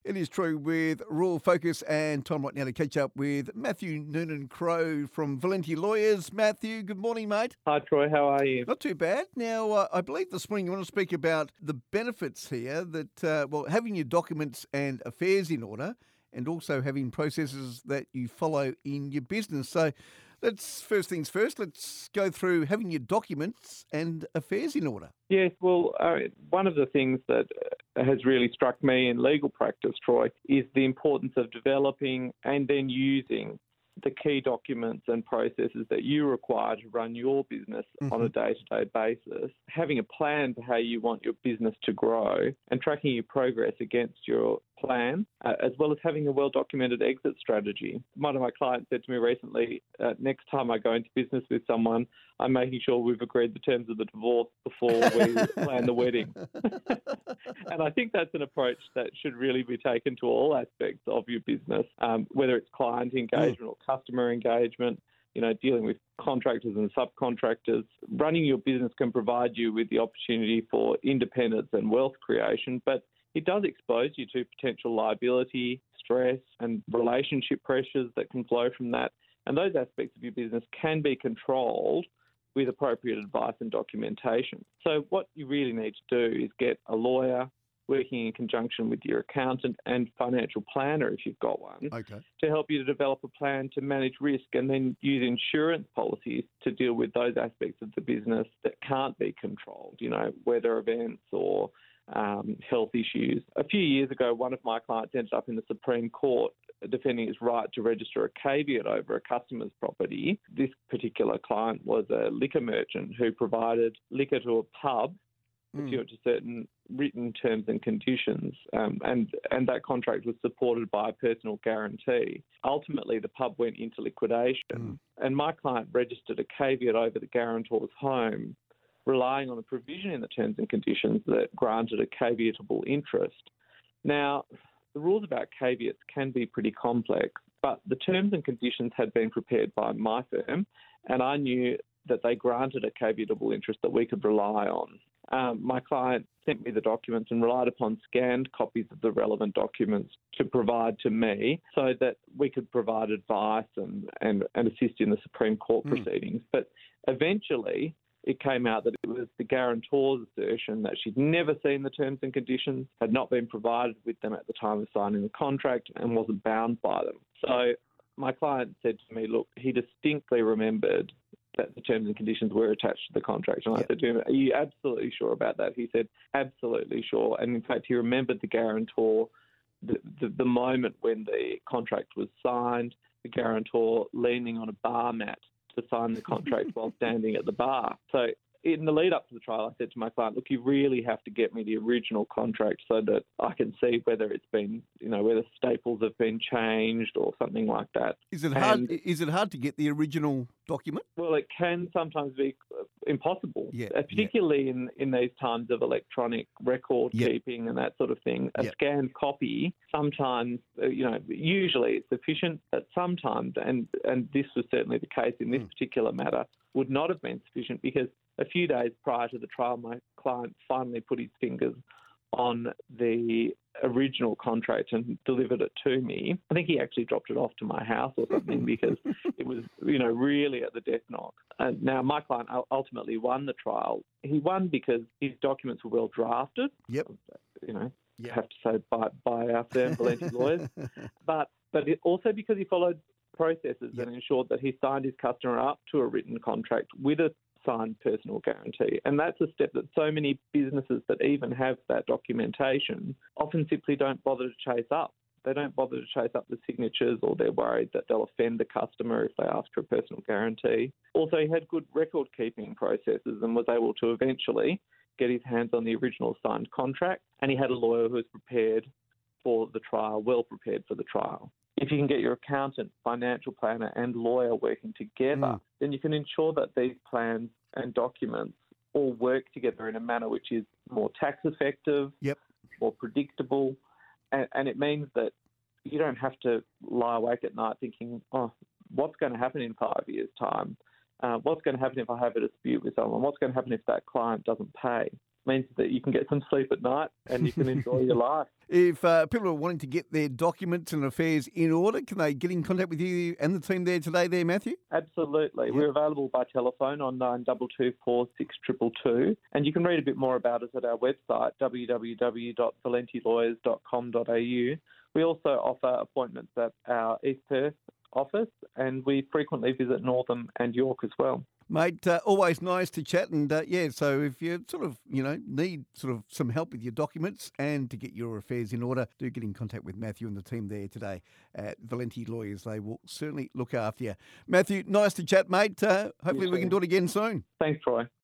It is Troy with Rural Focus, and time right now to catch up with Matthew Noonan-Crowe from Valenti Lawyers. Matthew, good morning, mate. Hi, Troy. How are you? Not too bad. Now, I believe this morning you want to speak about the benefits here that, having your documents and affairs in order and also having processes that you follow in your business. So first things first, let's go through having your documents and affairs in order. Yes, well, one of the things that has really struck me in legal practice, Troy, is the importance of developing and then using the key documents and processes that you require to run your business on a day-to-day basis, having a plan for how you want your business to grow and tracking your progress against your plan, as well as having a well-documented exit strategy. One of my clients said to me recently, next time I go into business with someone, I'm making sure we've agreed the terms of the divorce before we plan the wedding. And I think that's an approach that should really be taken to all aspects of your business, whether it's client engagement or customer engagement, dealing with contractors and subcontractors. Running your business can provide you with the opportunity for independence and wealth creation, but it does expose you to potential liability, stress, and relationship pressures that can flow from that. And those aspects of your business can be controlled with appropriate advice and documentation. So what you really need to do is get a lawyer working in conjunction with your accountant and financial planner, if you've got one, to help you to develop a plan to manage risk and then use insurance policies to deal with those aspects of the business that can't be controlled, weather events or health issues. A few years ago, one of my clients ended up in the Supreme Court defending his right to register a caveat over a customer's property. This particular client was a liquor merchant who provided liquor to a pub pursuant to certain written terms and conditions, and that contract was supported by a personal guarantee. Ultimately, the pub went into liquidation, and my client registered a caveat over the guarantor's home, relying on a provision in the terms and conditions that granted a caveatable interest. Now, the rules about caveats can be pretty complex, but the terms and conditions had been prepared by my firm, and I knew that they granted a caveatable interest that we could rely on. My client sent me the documents and relied upon scanned copies of the relevant documents to provide to me so that we could provide advice and assist in the Supreme Court proceedings. But eventually, it came out that it was the guarantor's assertion that she'd never seen the terms and conditions, had not been provided with them at the time of signing the contract, and wasn't bound by them. So my client said to me, look, he distinctly remembered that the terms and conditions were attached to the contract. And I said to him, are you absolutely sure about that? He said, absolutely sure. And in fact, he remembered the guarantor, the moment when the contract was signed, the guarantor leaning on a bar mat to sign the contract while standing at the bar. So in the lead up to the trial, I said to my client, look, you really have to get me the original contract so that I can see whether it's been, whether staples have been changed or something like that. Is it hard to get the original document? Well, it can sometimes be impossible, particularly in these times of electronic record keeping and that sort of thing. A scanned copy, sometimes, usually it's sufficient, but sometimes, and this was certainly the case in this particular matter, would not have been sufficient because a few days prior to the trial, my client finally put his fingers on the original contract and delivered it to me. I think he actually dropped it off to my house or something because it was, really at the death knock. And now my client ultimately won the trial. He won because his documents were well drafted. Have to say by our firm, Valenti Lawyers. But also because he followed processes and ensured that he signed his customer up to a written contract with a signed personal guarantee. And that's a step that so many businesses that even have that documentation often simply don't bother to chase up. They don't bother to chase up the signatures, or they're worried that they'll offend the customer if they ask for a personal guarantee. Also, he had good record-keeping processes and was able to eventually get his hands on the original signed contract, and he had a lawyer who was prepared for the trial, well prepared for the trial. If you can get your accountant, financial planner and lawyer working together, then you can ensure that these plans and documents all work together in a manner which is more tax effective, more predictable, and it means that you don't have to lie awake at night thinking, what's going to happen in 5 years' time? What's going to happen if I have a dispute with someone? What's going to happen if that client doesn't pay? means that you can get some sleep at night and you can enjoy your life. If people are wanting to get their documents and affairs in order, can they get in contact with you and the team there today there, Matthew? Absolutely. Yep. We're available by telephone on 9224 6222, and you can read a bit more about us at our website, www.valentilawyers.com.au. We also offer appointments at our East Perth office, and we frequently visit Northam and York as well. Mate, always nice to chat. And so if you sort of, need sort of some help with your documents and to get your affairs in order, do get in contact with Matthew and the team there today at Valenti Lawyers. They will certainly look after you. Matthew, nice to chat, mate. Hopefully we can do it again soon. Thanks, Troy.